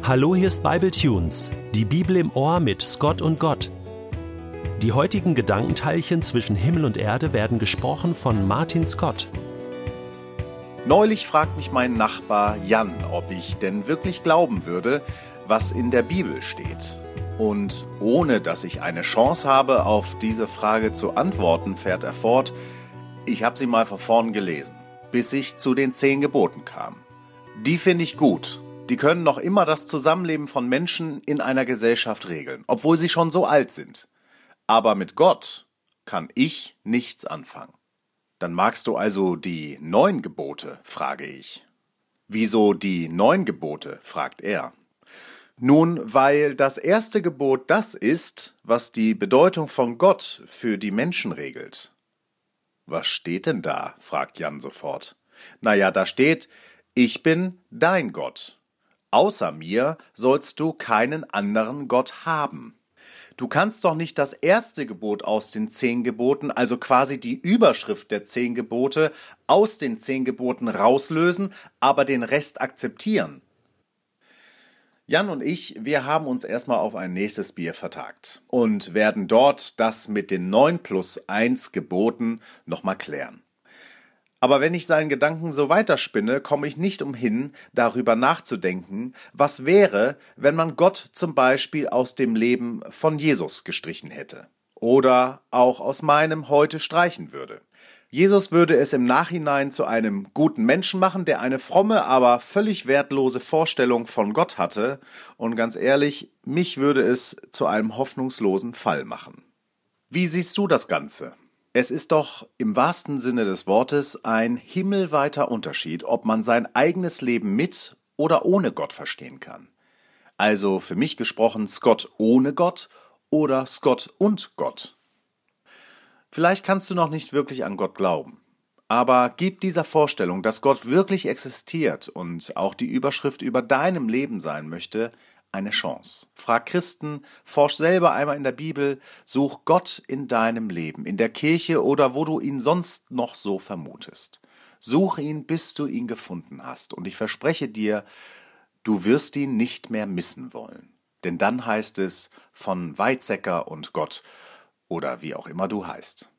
Hallo, hier ist Bibletunes, die Bibel im Ohr mit Scott und Gott. Die heutigen Gedankenteilchen zwischen Himmel und Erde werden gesprochen von Martin Scott. Neulich fragt mich mein Nachbar Jan, ob ich denn wirklich glauben würde, was in der Bibel steht. Und ohne dass ich eine Chance habe, auf diese Frage zu antworten, fährt er fort: Ich habe sie mal von vorn gelesen, bis ich zu den 10 Geboten kam. Die finde ich gut. Die können noch immer das Zusammenleben von Menschen in einer Gesellschaft regeln, obwohl sie schon so alt sind. Aber mit Gott kann ich nichts anfangen. Dann magst du also die 9 Gebote, frage ich. Wieso die 9 Gebote, fragt er. Nun, weil das erste Gebot das ist, was die Bedeutung von Gott für die Menschen regelt. Was steht denn da, fragt Jan sofort. Naja, da steht: Ich bin dein Gott. Außer mir sollst du keinen anderen Gott haben. Du kannst doch nicht das erste Gebot aus den 10 Geboten, also quasi die Überschrift der 10 Gebote, aus den 10 Geboten rauslösen, aber den Rest akzeptieren. Jan und ich, wir haben uns erstmal auf ein nächstes Bier vertagt und werden dort das mit den 9+1 Geboten nochmal klären. Aber wenn ich seinen Gedanken so weiterspinne, komme ich nicht umhin, darüber nachzudenken, was wäre, wenn man Gott zum Beispiel aus dem Leben von Jesus gestrichen hätte. Oder auch aus meinem heute streichen würde. Jesus würde es im Nachhinein zu einem guten Menschen machen, der eine fromme, aber völlig wertlose Vorstellung von Gott hatte. Und ganz ehrlich, mich würde es zu einem hoffnungslosen Fall machen. Wie siehst du das Ganze? Es ist doch im wahrsten Sinne des Wortes ein himmelweiter Unterschied, ob man sein eigenes Leben mit oder ohne Gott verstehen kann. Also für mich gesprochen Scott ohne Gott oder Scott und Gott. Vielleicht kannst du noch nicht wirklich an Gott glauben, aber gib dieser Vorstellung, dass Gott wirklich existiert und auch die Überschrift über deinem Leben sein möchte, eine Chance. Frag Christen, forsch selber einmal in der Bibel, such Gott in deinem Leben, in der Kirche oder wo du ihn sonst noch so vermutest. Such ihn, bis du ihn gefunden hast. Und ich verspreche dir, du wirst ihn nicht mehr missen wollen. Denn dann heißt es von Weizsäcker und Gott oder wie auch immer du heißt.